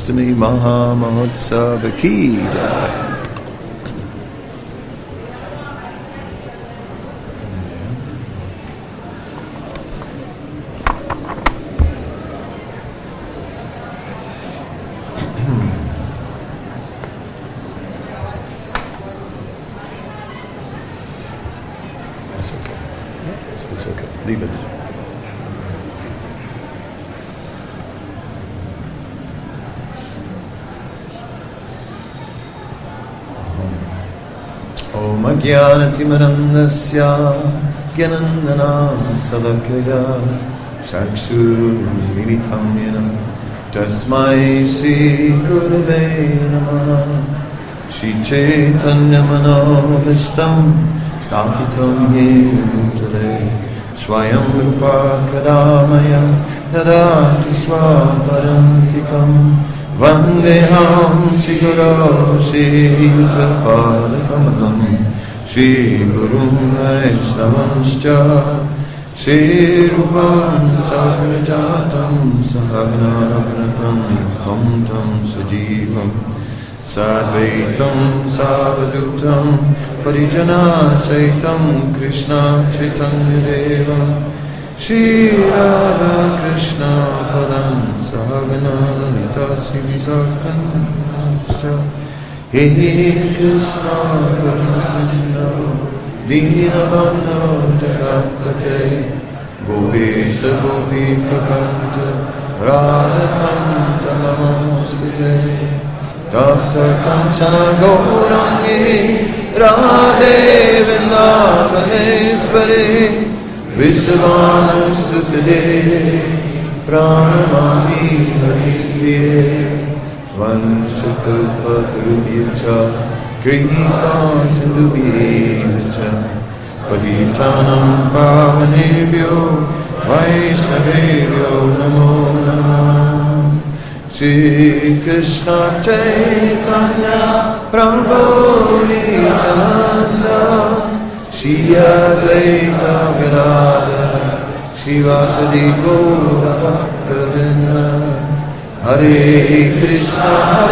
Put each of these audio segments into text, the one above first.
Janmashtami Maha Mahotsav Ki Jai. It's okay. Leave it. Om Jnanatimirandasya Gyanandana Salakaya Chakshurmilitam Yena Tasmai Shri Gurave Namaha Shri Chaitanya Manobhistam Sthapitam Yena Bhutale Swayam Rupa Kadamayam Dadati Swaparantikam Vandeham Shri Guru Shri Yuthapalakamalam Shri Gurum Vaishnavanscha Shri Rupam Sagrajatam Sahagna Raghunatam Tam Tam Sajivam Sadvaitam Savadutam Parijana Saitam Krishna Chaitanya Deva Shri Radha Krishna Padam Sahagana Lalita Sri Visakanascha He Krishna Karuna Sindhu Dinabandhu Jagapate Gopesha Gopika Kanta Radha Kanta Namostite Tata Kanchana Gaurangi Radhe Vrindavaneshwari Vishvanusupade Pranamami Haripriye Vanchakalpatarubhyacha Kripa Sindhubhyacha Patitanam Pavanebhyo Vaishnavebhyo Namo Namah Shri Krishna Chaitanya Prabhu Nityananda Shri Advaita Gadadhar Shivasadi Gaura Bhakta-vrinda Hare Krishna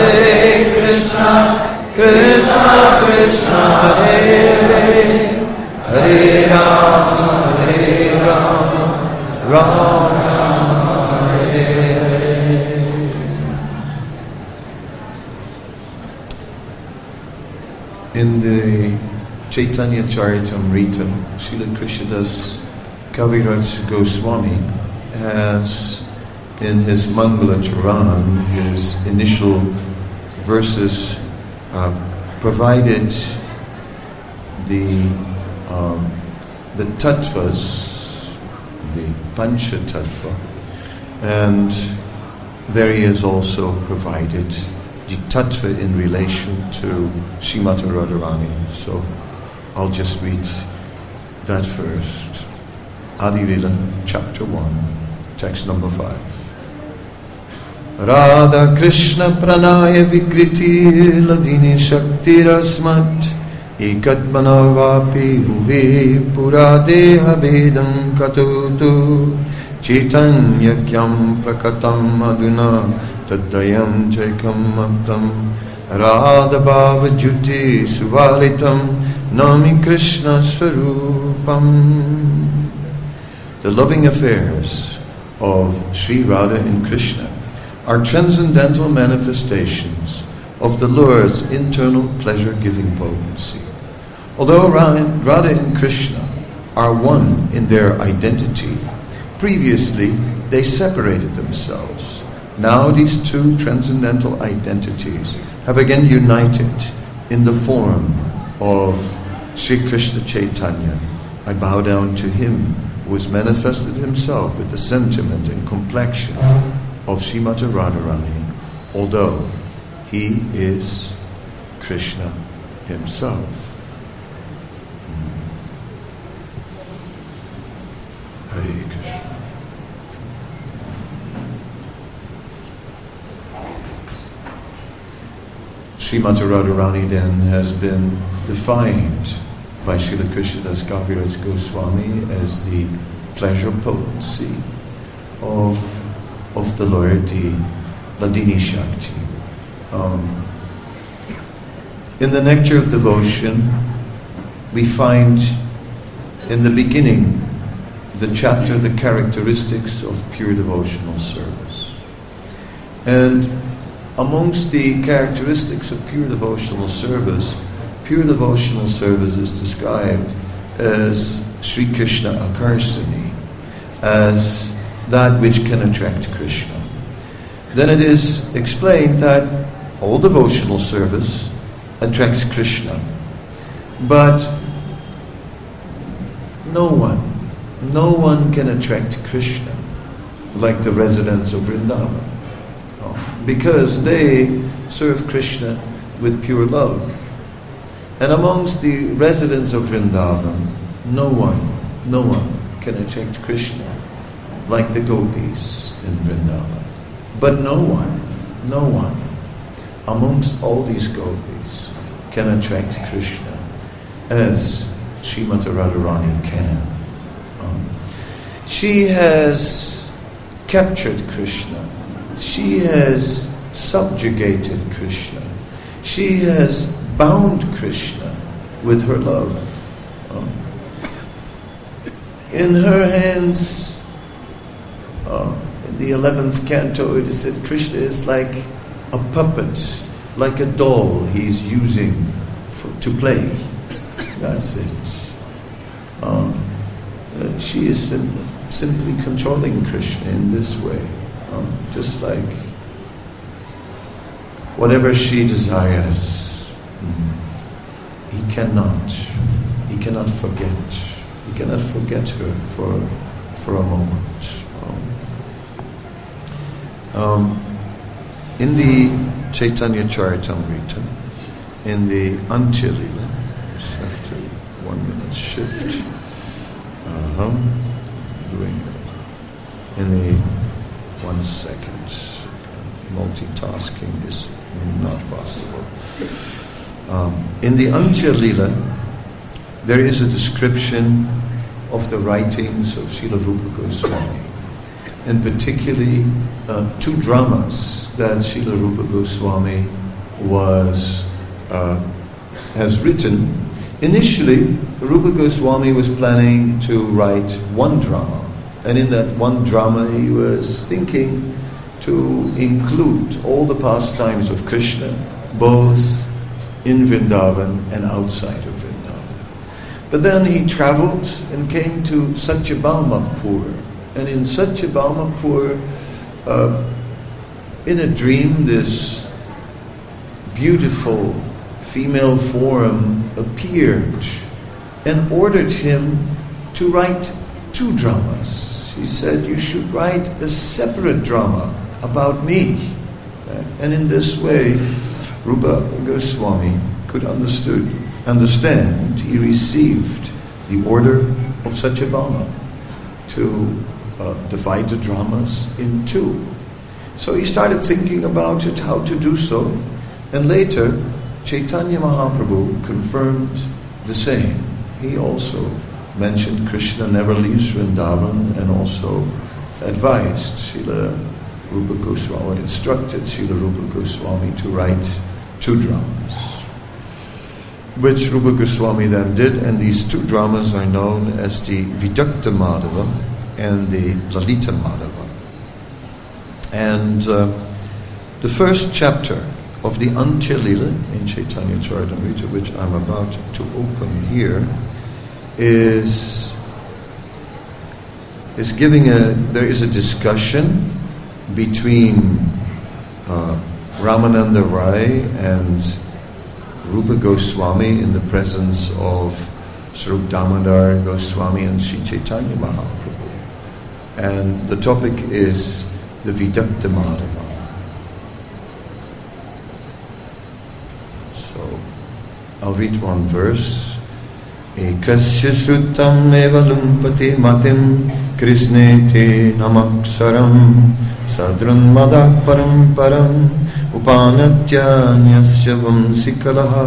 Krishna Krishna Hare Hare Hare Rama Rama Hare Hare. In the Chaitanya Charitamrita, Srila Krishnadas Kaviraj Goswami has in his Mangala Charan, his initial verses, provided the tattvas, the Pancha Tattva, and there he has also provided the tattva in relation to Srimati Radharani. So I'll just read that first. Adivila, chapter 1, text number 5. Radha Krishna Pranaya Vikriti Ladini Shakti Rasmat Ekatmana Vapi Bhuve Puradeha Vedam Katutu Chaitanya Kyam Prakatam Aduna Tadayam Jaikam Aptam Radha Bhava Jyoti Suvalitam Nami Krishna Swarupam. The loving affairs of Sri Radha and Krishna are transcendental manifestations of the Lord's internal pleasure-giving potency. Although Radha and Krishna are one in their identity, previously they separated themselves. Now these two transcendental identities have again united in the form of Sri Krishna Chaitanya. I bow down to him who has manifested himself with the sentiment and complexion of Srimati Radharani, although he is Krishna himself. Hare Krishna. Srimati Radharani then has been defined by Srila Krishnadas Kaviraj Goswami as the pleasure potency of the Lord, the Hladini Shakti. In the Nectar of Devotion, we find in the beginning the chapter, the characteristics of pure devotional service. And amongst the characteristics of pure devotional service is described as Sri Krishna Akarsani, as that which can attract Krishna. Then it is explained that all devotional service attracts Krishna, but no one can attract Krishna like the residents of Vrindavan, because they serve Krishna with pure love. And amongst the residents of Vrindavan, no one can attract Krishna like the gopis in Vrindavan. But no one amongst all these gopis can attract Krishna as Srimati Radharani can. She has captured Krishna. She has subjugated Krishna. She has bound Krishna with her love. In her hands, in the 11th canto, it is said Krishna is like a puppet, like a doll he's using to play. That's it. She is simply controlling Krishna in this way, just like whatever she desires. He cannot forget. He cannot forget her for a moment. In the Chaitanya Charitamrita, in the Antya Lila, just after 1 minute shift, doing it. In the 1 second, multitasking is not possible. In the Antya Lila, there is a description of the writings of Srila Rupa Goswami, and particularly 2 dramas that Srila Rupa Goswami has written. Initially, Rupa Goswami was planning to write 1 drama, and in that 1 drama he was thinking to include all the pastimes of Krishna, both in Vrindavan and outside of Vrindavan. But then he traveled and came to Satyabhamapur, and in Satyabhamapur, in a dream, this beautiful female form appeared and ordered him to write 2 dramas. She said, "You should write a separate drama about me." And in this way, Rupa Goswami could understand. He received the order of Satyabhama to divide the dramas in 2. So he started thinking about it, how to do so. And later, Chaitanya Mahaprabhu confirmed the same. He also mentioned Krishna never leaves Vrindavan, and also advised Srila Rupa Goswami, or instructed Srila Rupa Goswami to write 2 dramas, which Rupa Goswami then did, and these 2 dramas are known as the Vidakta Madhava and the Lalita Madhava. And the first chapter of the Antya Lila in Chaitanya Charitamrita, which I'm about to open here, is giving there is a discussion between Ramananda Rai and Rupa Goswami in the presence of Swarup Damodar Goswami and Sri Chaitanya Mahaprabhu. And the topic is the Vidakta Madhava. So, I'll read 1 verse. Ekasya suttam eva lumpati matim Krishne te namaksaram sadrun madak param param upanatya nyasya vamsikalaha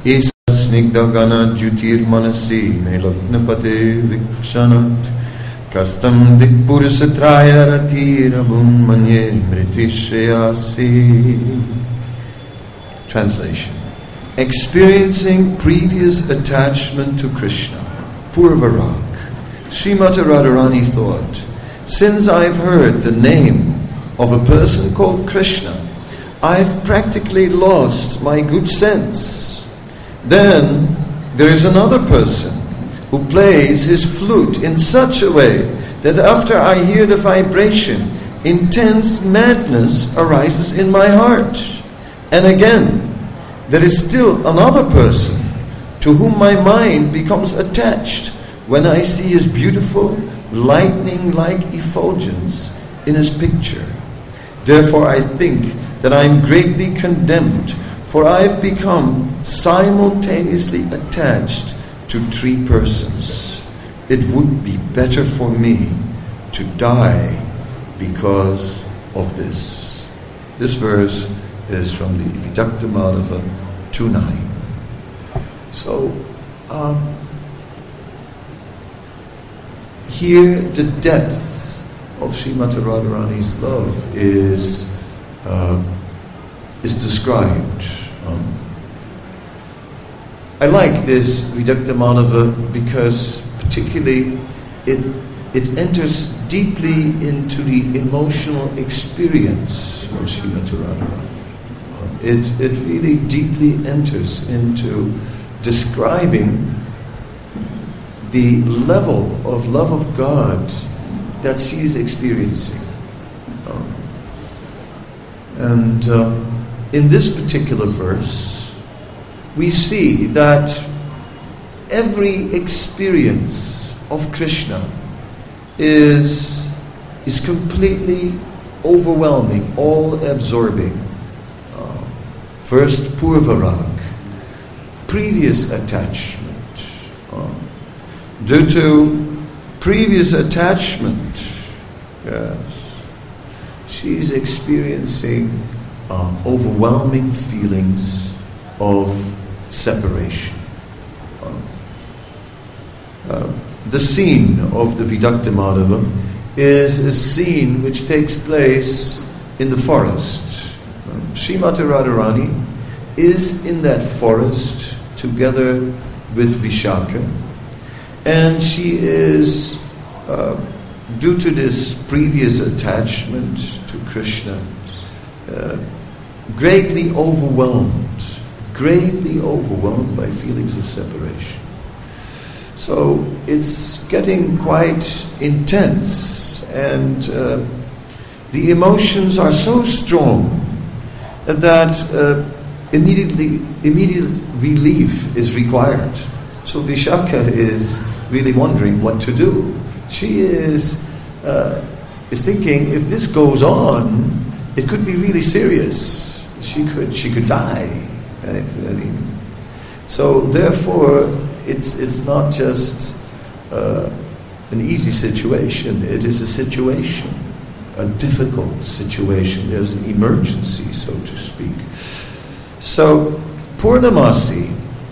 esasnigda gana jutir manasi me lagnapate vikshanat Kastam dikpurusatraya ratirabhum manye mritishayasi. Translation. Experiencing previous attachment to Krishna, Purvarag, Srimati Radharani thought, since I've heard the name of a person called Krishna, I've practically lost my good sense. Then there is another person who plays his flute in such a way that after I hear the vibration, intense madness arises in my heart. And again, there is still another person to whom my mind becomes attached when I see his beautiful, lightning-like effulgence in his picture. Therefore I think that I am greatly condemned, for I have become simultaneously attached to 3 persons. It would be better for me to die because of this. This verse is from the Vidakta Madhava 2.9. So, here the depth of Srimati Radharani's love is described. I like this Vidakta Madhava because particularly it enters deeply into the emotional experience of Srimati Radharani. It really deeply enters into describing the level of love of God that she is experiencing. In this particular verse, we see that every experience of Krishna is completely overwhelming, all-absorbing. First, Purvarag, previous attachment. Due to previous attachment, yes, she's experiencing overwhelming feelings of separation. The scene of the Vidakta Madhava is a scene which takes place in the forest. Srimati Radharani is in that forest together with Vishaka, and she is, due to this previous attachment to Krishna, greatly overwhelmed by feelings of separation. So it's getting quite intense, and the emotions are so strong that immediate relief is required. So Vishaka is really wondering what to do. She is thinking, if this goes on, it could be really serious. She could die. Right? So therefore, it's not just an easy situation. It is a situation, a difficult situation. There's an emergency, so to speak. So Purnamasi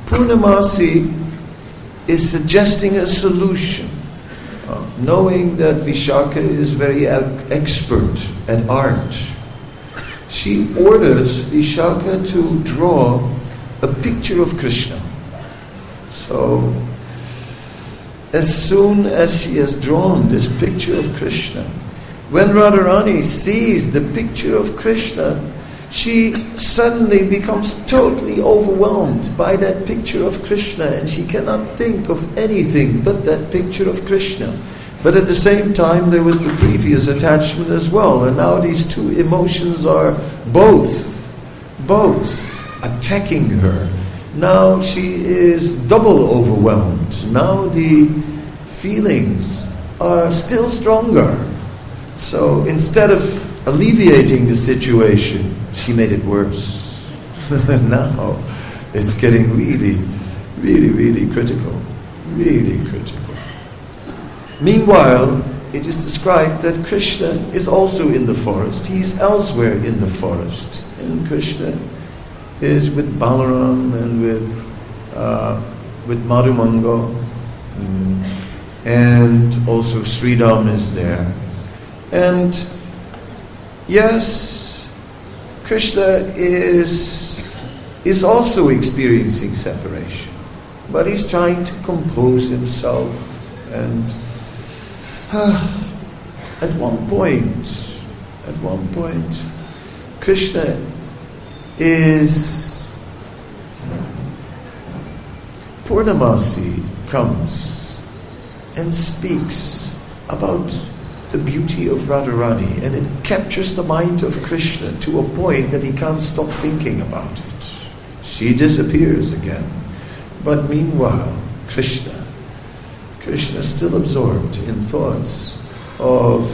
is suggesting a solution, knowing that Vishaka is very expert at art. She orders Vishaka to draw a picture of Krishna. So, as soon as she has drawn this picture of Krishna, when Radharani sees the picture of Krishna, she suddenly becomes totally overwhelmed by that picture of Krishna, and she cannot think of anything but that picture of Krishna. But at the same time, there was the previous attachment as well, and now these two emotions are both attacking her. Now she is double overwhelmed. Now the feelings are still stronger. So instead of alleviating the situation, she made it worse. Now it's getting really, really, really critical. Really critical. Meanwhile, it is described that Krishna is also in the forest. He is elsewhere in the forest. And Krishna is with Balaram and with Madhumango. and also Sridham is there. And yes, Krishna is also experiencing separation, but he's trying to compose himself. And at one point, Krishna Purnamasi comes and speaks about the beauty of Radharani, and it captures the mind of Krishna to a point that he can't stop thinking about it. She disappears again. But meanwhile, Krishna is still absorbed in thoughts of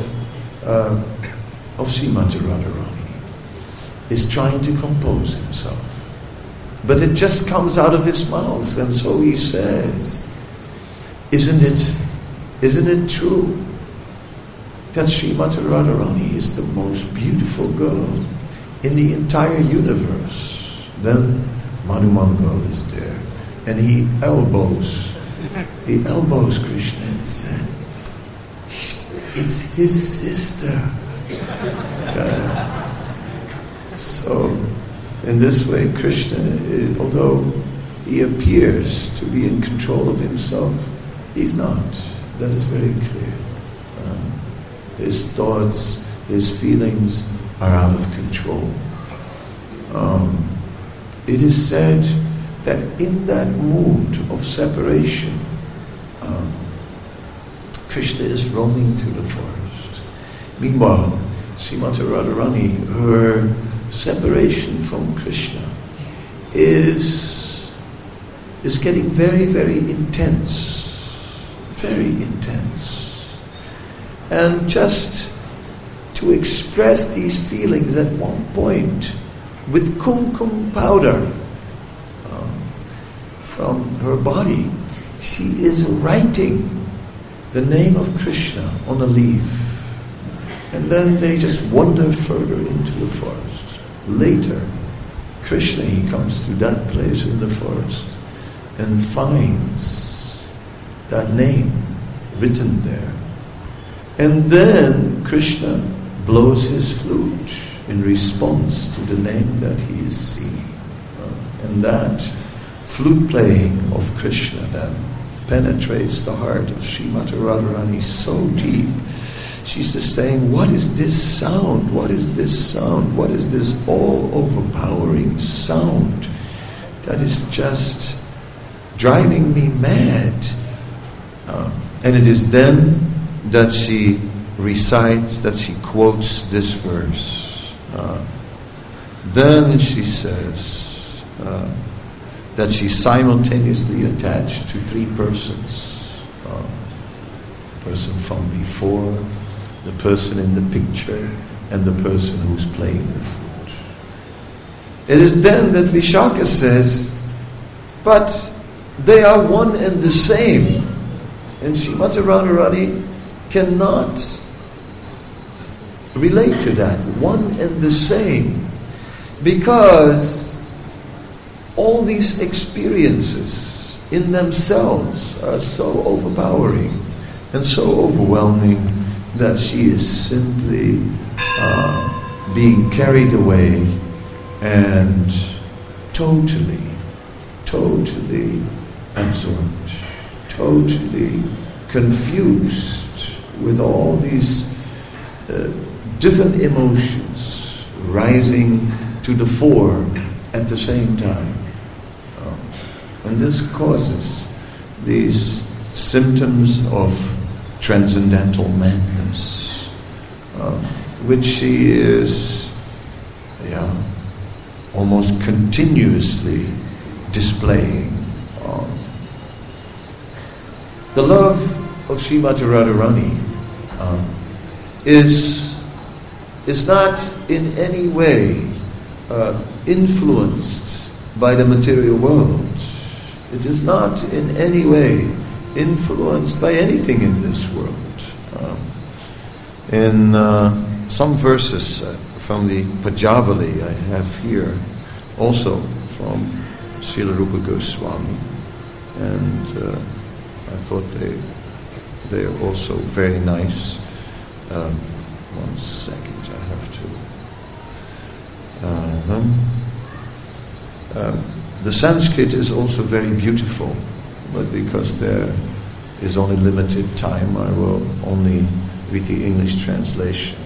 Srimati Radharani, is trying to compose himself. But it just comes out of his mouth, and so he says, Isn't it true that Srimati Radharani is the most beautiful girl in the entire universe? Then Manu Mangal is there, and he elbows Krishna and said, it's his sister. So in this way, Krishna, although he appears to be in control of himself, he's not. That is very clear. His thoughts, his feelings are out of control. It is said that in that mood of separation, Krishna is roaming through the forest. Meanwhile, Srimati Radharani, her separation from Krishna is getting very, very intense. Very intense. And just to express these feelings at one point with kumkum powder from her body, she is writing the name of Krishna on a leaf. And then they just wander further into the forest. Later, Krishna, he comes to that place in the forest and finds that name written there. And then Krishna blows his flute in response to the name that he is seeing. And that flute playing of Krishna then penetrates the heart of Srimati Radharani so deep. She's just saying, what is this sound? What is this sound? What is this all-overpowering sound that is just driving me mad? And it is then that she recites, that she quotes this verse. Then she says that she's simultaneously attached to three persons. The person from before, the person in the picture, and the person who's playing the flute. It is then that Vishaka says, but they are one and the same. And Srimati Radharani cannot relate to that, one and the same, because all these experiences in themselves are so overpowering and so overwhelming that she is simply being carried away and totally absorbed, totally confused with all these different emotions rising to the fore at the same time. And this causes these symptoms of transcendental madness, which she is almost continuously displaying. The love of Srimati Radharani is not in any way influenced by the material world. It is not in any way influenced by anything in this world. In some verses from the Pajavali I have here, also from Srila Rupa Goswami, and I thought they they're also very nice. 1 second, I have to. The Sanskrit is also very beautiful, but because there is only limited time, I will only read the English translation.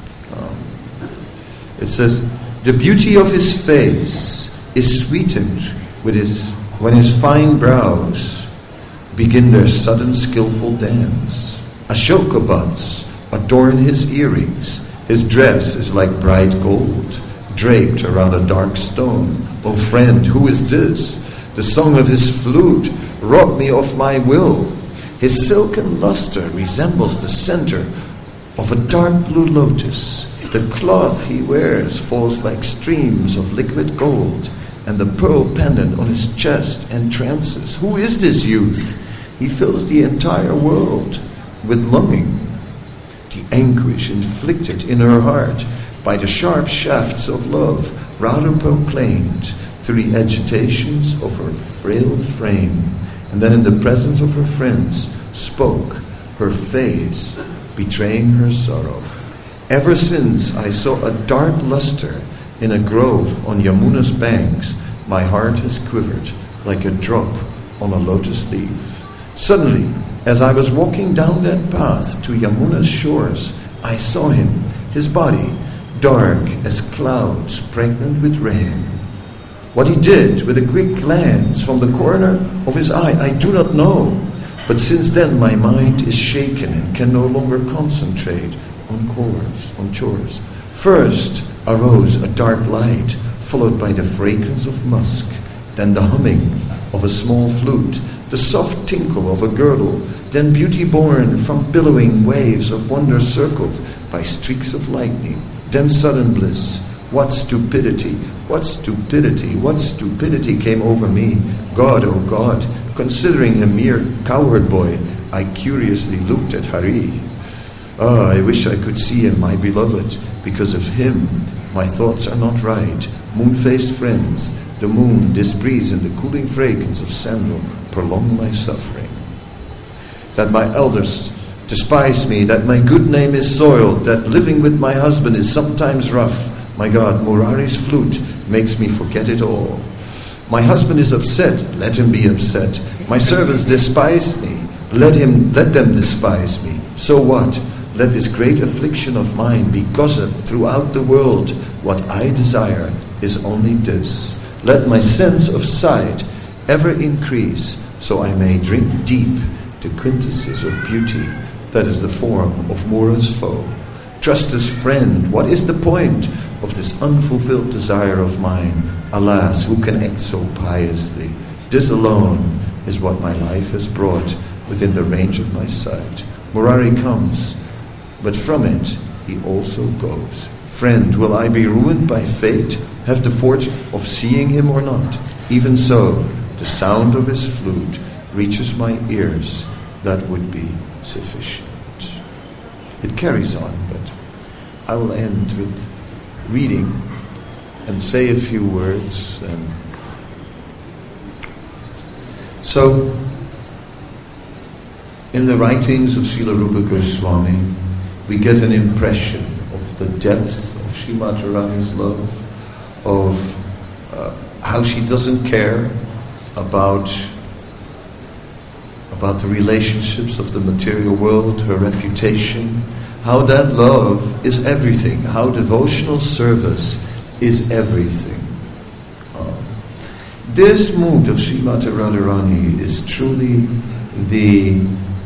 It says, "The beauty of his face is sweetened when his fine brows begin their sudden skillful dance. Ashoka buds adorn his earrings. His dress is like bright gold, draped around a dark stone. O friend, who is this? The song of his flute robbed me of my will. His silken luster resembles the center of a dark blue lotus. The cloth he wears falls like streams of liquid gold, and the pearl pendant on his chest entrances. Who is this youth? He fills the entire world with longing. The anguish inflicted in her heart by the sharp shafts of love rather proclaimed through the agitations of her frail frame, and then in the presence of her friends spoke, her face betraying her sorrow. Ever since I saw a dark luster in a grove on Yamuna's banks, my heart has quivered like a drop on a lotus leaf. Suddenly, as I was walking down that path to Yamuna's shores, I saw him, his body dark as clouds pregnant with rain. What he did with a quick glance from the corner of his eye, I do not know. But since then my mind is shaken and can no longer concentrate on chores. First arose a dark light, followed by the fragrance of musk, then the humming of a small flute, the soft tinkle of a girdle, then beauty born from billowing waves of wonder circled by streaks of lightning, then sudden bliss. What stupidity came over me. God, oh God, considering a mere cowherd boy, I curiously looked at Hari. I wish I could see him, my beloved. Because of him, my thoughts are not right. Moon-faced friends, the moon, this breeze, and the cooling fragrance of sandal prolong my suffering. That my elders despise me, that my good name is soiled, that living with my husband is sometimes rough. My God, Murari's flute makes me forget it all. My husband is upset, let him be upset. My servants despise me, let them despise me. So what? Let this great affliction of mine be gossiped throughout the world. What I desire is only this. Let my sense of sight ever increase, so I may drink deep the quintessence of beauty that is the form of Mura's foe. Trustless friend, what is the point of this unfulfilled desire of mine? Alas, who can act so piously? This alone is what my life has brought within the range of my sight. Murari comes, but from it he also goes. Friend, will I be ruined by fate? Have the fortune of seeing him or not? Even so, the sound of his flute reaches my ears. That would be sufficient. It carries on, but I will end with reading and say a few words. So, in the writings of Srila Rupa Goswami, we get an impression of the depth of Srimati Radharani's love, of how she doesn't care about the relationships of the material world, her reputation, how that love is everything, how devotional service is everything. This mood of Srimati Radharani is truly the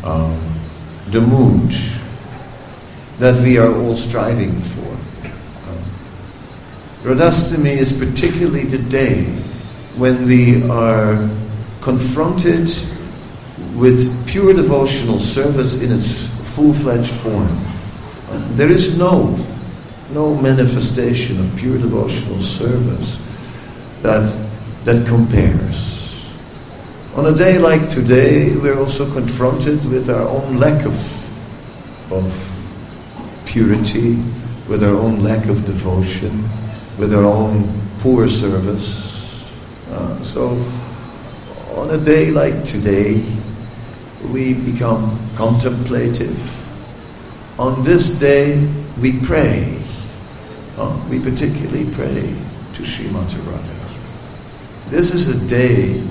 mood that we are all striving for. Radhastami is particularly the day when we are confronted with pure devotional service in its full-fledged form. There is no manifestation of pure devotional service that compares. On a day like today, we're also confronted with our own lack of purity, with our own lack of devotion, with our own poor service. So on a day like today, we become contemplative. On this day, we pray. We particularly pray to Srimati Radharani. This is a day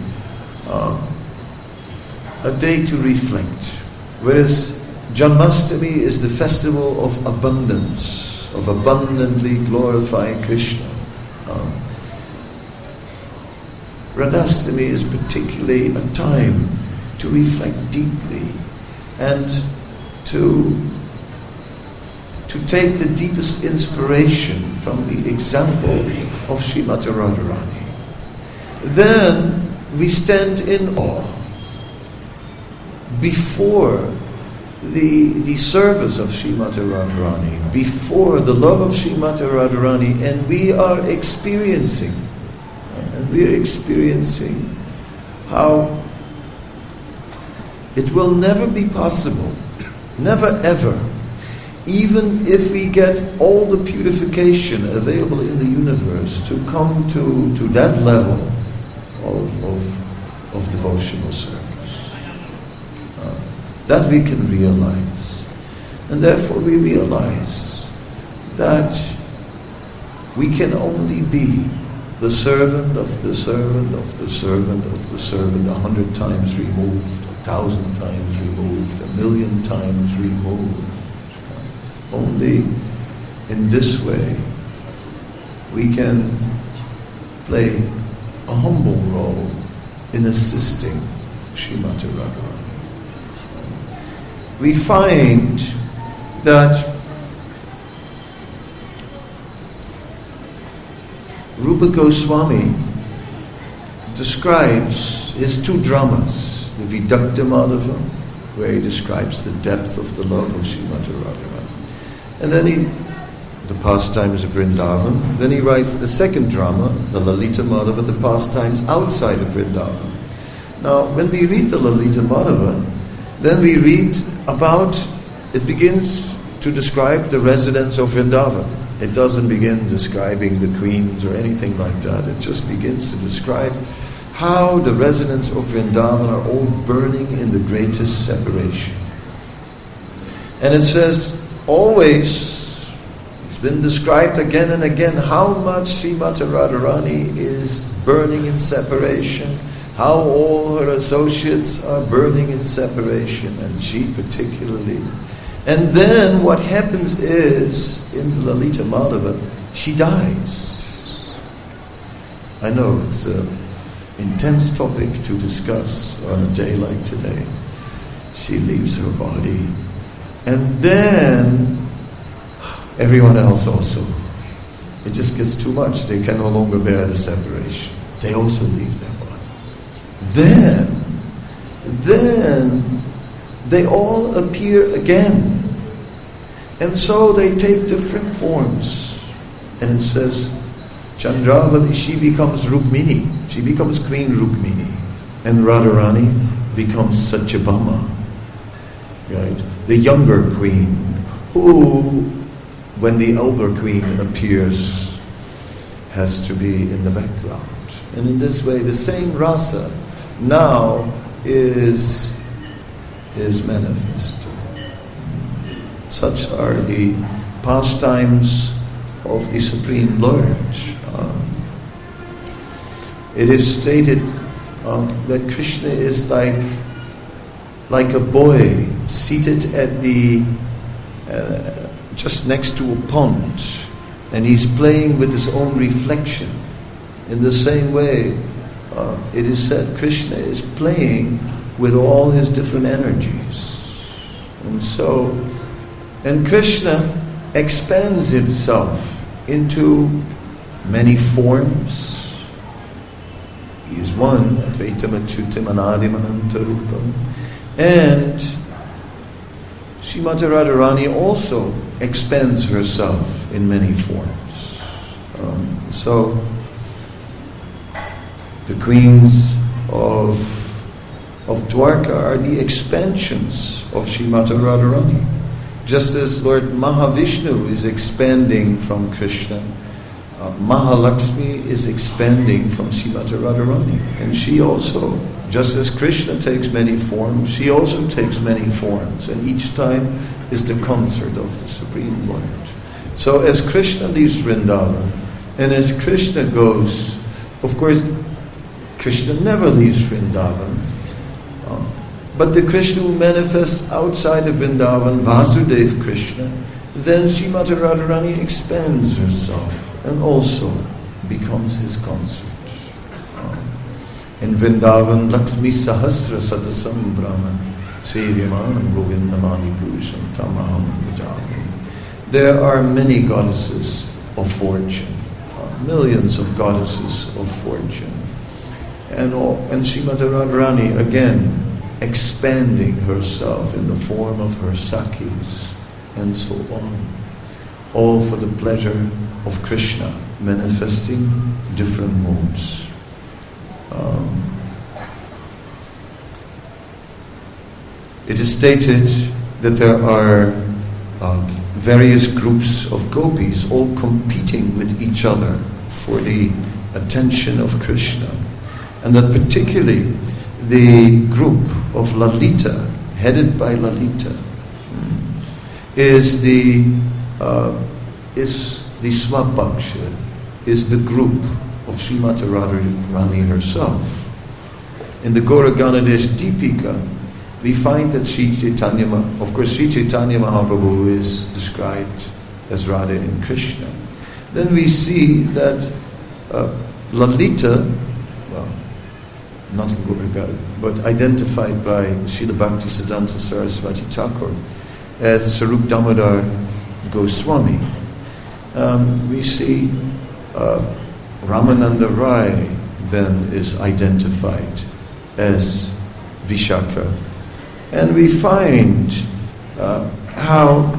to reflect. Whereas Janmashtami is the festival of abundance, of abundantly glorifying Krishna. Radhastami is particularly a time to reflect deeply and to take the deepest inspiration from the example of Srimati Radharani. Then we stand in awe before the service of Srimati Radharani, before the love of Srimati Radharani, and we are experiencing how it will never be possible, never ever, even if we get all the purification available in the universe, to come to that level of devotional service. That we can realize. And therefore we realize that we can only be the servant of the servant of the servant of the servant, 100 times removed, 1,000 times removed, 1,000,000 times removed. Only in this way we can play a humble role in assisting Srimati Radharani. We find that Rupa Goswami describes his 2 dramas, the Vidakta Madhava, where he describes the depth of the love of Srimati Radharani, and then the pastimes of Vrindavan. Then he writes the 2nd drama, the Lalita Madhava, the pastimes outside of Vrindavan. Now, when we read the Lalita Madhava, then we read about, it begins to describe the residents of Vrindavan. It doesn't begin describing the queens or anything like that. It just begins to describe how the residents of Vrindavan are all burning in the greatest separation. And it says, always, it's been described again and again, how much Srimati Radharani is burning in separation, how all her associates are burning in separation, and she particularly. And then what happens is, in Lalita Madhava, she dies. I know it's an intense topic to discuss on a day like today. She leaves her body. And then everyone else also. It just gets too much. They can no longer bear the separation. They also leave their body. Then they all appear again. And so they take different forms. And it says, Chandravali, she becomes Rukmini. She becomes Queen Rukmini. And Radharani becomes Satyabhama. Right? The younger queen, who, when the elder queen appears, has to be in the background. And in this way, the same rasa now is manifest. Such are the pastimes of the Supreme Lord. It is stated that Krishna is like a boy seated at the just next to a pond, and he's playing with his own reflection. In the same way, it is said Krishna is playing with all his different energies. And Krishna expands himself into many forms. He is one, Advaitam Achyutam Anadim Anantarupam. And Srimati Radharani also expands herself in many forms. So the queens of Dwarka are the expansions of Srimati Radharani. Just as Lord Mahavishnu is expanding from Krishna, Mahalakshmi is expanding from Srimati Radharani. And she also Just as Krishna takes many forms, he also takes many forms, and each time is the concert of the Supreme Lord. So as Krishna leaves Vrindavan, and as Krishna goes, of course, Krishna never leaves Vrindavan, but the Krishna who manifests outside of Vrindavan, Vasudev Krishna, then Srimati Radharani expands herself and also becomes his consort. In Vrindavan, Lakshmi Sahasra Satasam Brahman Sevyamanam Govindamani Purusham Tamaham Bhajami. There are many goddesses of fortune, millions of goddesses of fortune. And Srimati Radharani again expanding herself in the form of her Sakhis and so on. All for the pleasure of Krishna, manifesting different moods. It is stated that there are various groups of gopis all competing with each other for the attention of Krishna, and that particularly the group of Lalita, headed by Lalita, is the Swabhaksha, is the group of Srimati Radharani herself. In the Gaura Ganadesh Deepika, we find that Sri Chaitanya Mahaprabhu is described as Radha and Krishna. Then we see that Lalita, well, not in Gaura Ganadesh, but identified by Srila Bhaktisiddhanta Saraswati Thakur as Sarup Damodar Goswami. We see Ramananda Rai then is identified as Vishaka. And we find how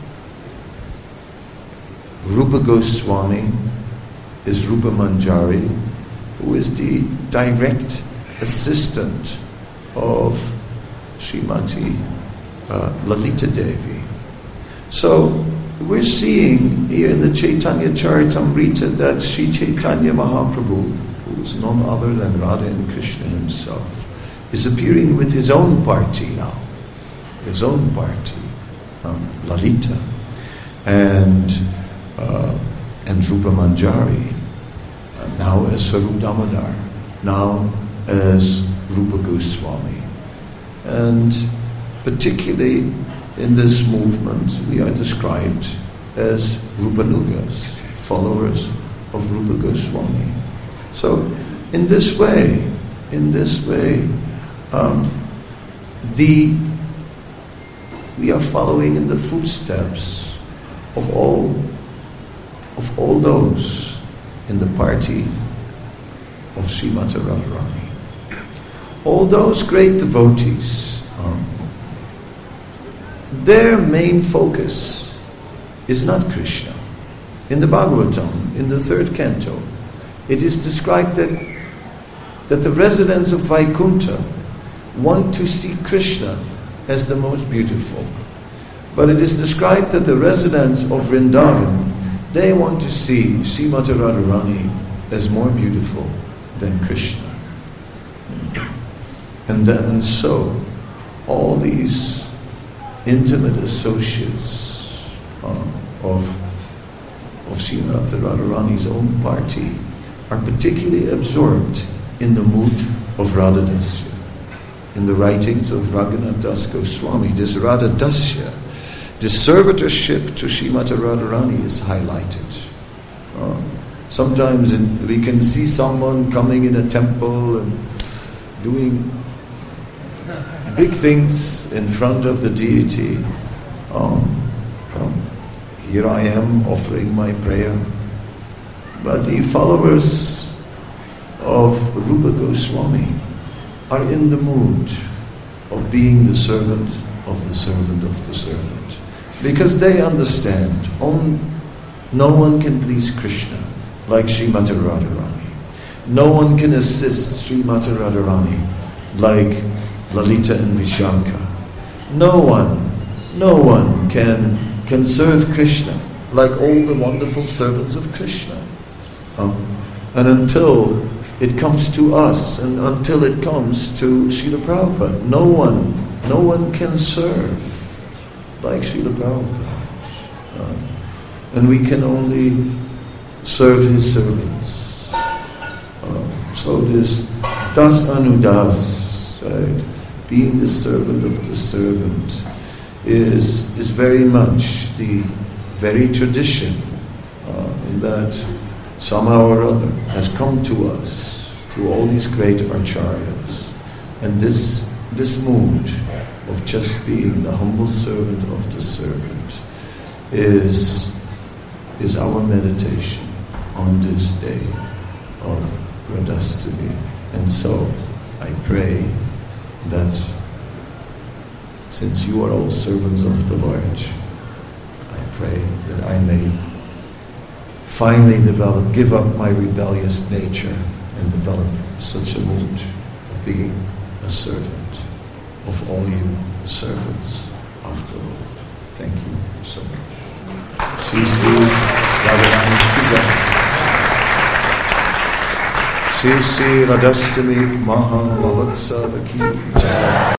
Rupa Goswami is Rupa Manjari, who is the direct assistant of Srimati Lalita Devi. So we're seeing here in the Chaitanya Charitamrita that Sri Chaitanya Mahaprabhu, who is none other than Radha and Krishna himself, is appearing with his own party now, his own party, Lalita, and Rupa Manjari, now as Sarup Damodar, now as Rupa Goswami. And particularly in this movement, we are described as Rupanugas, followers of Rupa Goswami. So, in this way, we are following in the footsteps of all those in the party of Srimati Radharani. All those great devotees, their main focus is not Krishna. In the Bhagavatam, in the 3rd canto, it is described that the residents of Vaikuntha want to see Krishna as the most beautiful. But it is described that the residents of Vrindavan, they want to see Srimati Radharani as more beautiful than Krishna. And so, all these intimate associates of Srimati Radharani's own party are particularly absorbed in the mood of Radha Dasya. In the writings of Raghunath Das Goswami, this Radha Dasya, the servitorship to Srimati Radharani is highlighted. Sometimes we can see someone coming in a temple and doing big things in front of the deity. Here I am offering my prayer. But the followers of Rupa Goswami are in the mood of being the servant of the servant of the servant. Because they understand no one can please Krishna like Srimati Radharani. No one can assist Srimati Radharani like Lalita and Vishaka. No one can serve Krishna like all the wonderful servants of Krishna. And until it comes to us, and until it comes to Srila Prabhupada. No one can serve like Srila Prabhupada. And we can only serve his servants. So this das anudas, right? Being the servant of the servant is very much the very tradition that somehow or other has come to us through all these great acharyas. And this mood of just being the humble servant of the servant is our meditation on this day of Radhastami. And so I pray that since you are all servants of the Lord, I pray that I may finally give up my rebellious nature and develop such a mood of being a servant of all you servants of the Lord. Thank you so much. Sri Radhastami Maha Mahotsav Ki Jai.